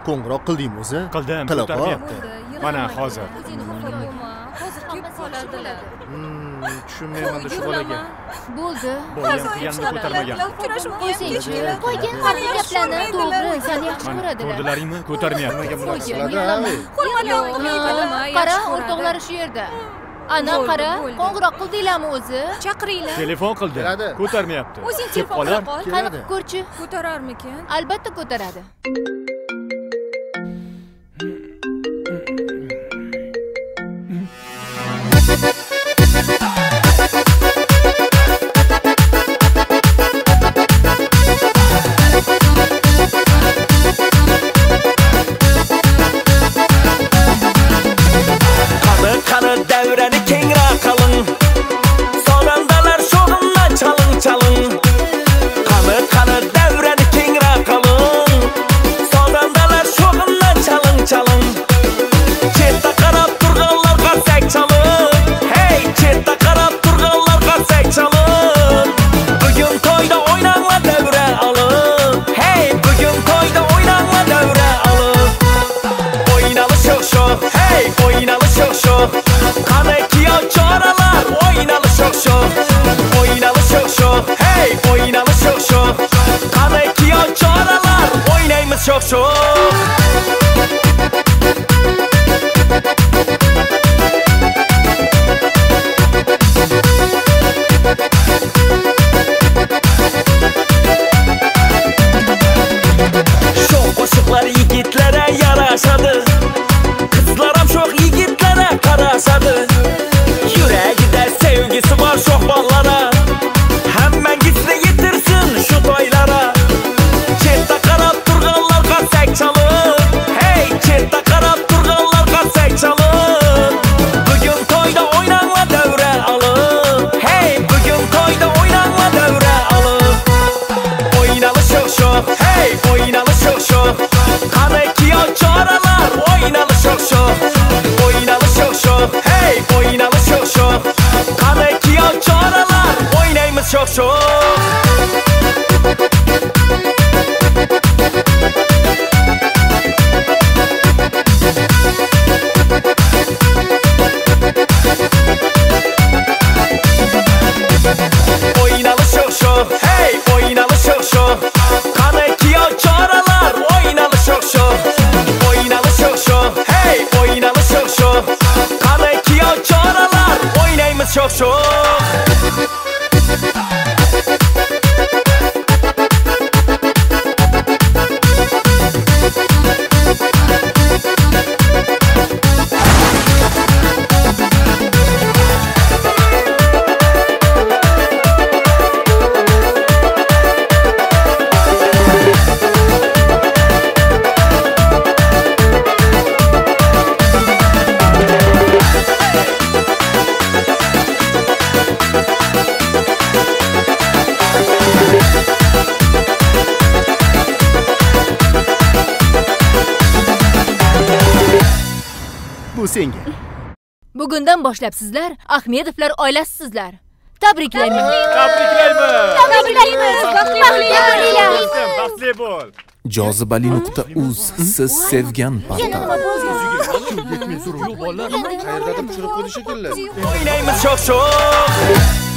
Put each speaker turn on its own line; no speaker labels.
qo'ng'iroq qilding o'zi?
Qildim, ko'tarmayapti. Mana hozir.
Hozir kelib qoladilar.
Tushunmayman shu bolaga.
Bo'ldi.
Bo'lganini ko'tarmagan.
O'zingchi qo'ygan qanday gaplarni to'g'ri, seni yaxshi ko'radilar.
Ko'rdilaringmi? Ko'tarmayapti.
Qara, o'rtoqlari shu yerda. Ana qara, qo'ng'iroq qildinglarmi o'zi?
Chaqiringlar.
Telefon qildi. Ko'tarmayapti.
O'zing telefon qila qol.
Qani ko'rchi.
Ko'tararmikin?
Albatta ko'taradi.
Qani davrani kengroq qiling. Sonandalar sho'g'inla chaling. Qani davrani kengroq qiling. Sonandalar sho'g'inla chaling. Chetda qarab turganlar qarsak chalin. Hey, chetda qarab turganlar qarsak chalin. Bugun to'yda o'ynanglar davra olin. Hey, bugun to'yda o'ynanglar davra olin. O'ynalı sho'x. Hey, o'ynalı sho'x. Qani kiyov choralar, o'ynalı sho'x. O'ynalı sho'x. Hey, o'ynalı sho'x. Qani kiyov choralar, o'ynaymiz sho'x. Sho'x qo'shiqlar yigitlarga yarashadi. Qizlar ham sho'x yigitlarga qarashadi. Yuragida sevgisi bor sho'x bolalara. Hammangizni yetirsin shu to'ylara. Chetda qarab turganlar qarsak chalin. Hey, chetda qarab turganlar qarsak chalin. Bugun to'yda o'ynanglar davra olin. Hey, bugun to'yda o'ynanglar davra olin. O'ynalı sho'x. Hey, o'ynalı sho'x. Qani kiyov choralar, o'ynalı sho'x. O'ynalı sho'x. Hey, o'ynalı sho'x. Qani kiyov choralar, o'ynaymiz sho'x. O'ynalı sho'x. Hey, o'ynalı sho'x. Qani kiyov choralar, o'ynalı sho'x. O'ynalı sho'x. Hey, o'ynalı sho'x. Qani kiyov choralar, o'ynaymiz sho'x.
Bu senga.
Bugundan boshlab sizlar Ahmedovlar oilasisizlar. Tabriklayman.
Baxtli bo'l.
Jozibali.uz siz sevgan portal.
Qayerdadir tushirib qo'ydi shekilli.
O'ynaymiz sho'x.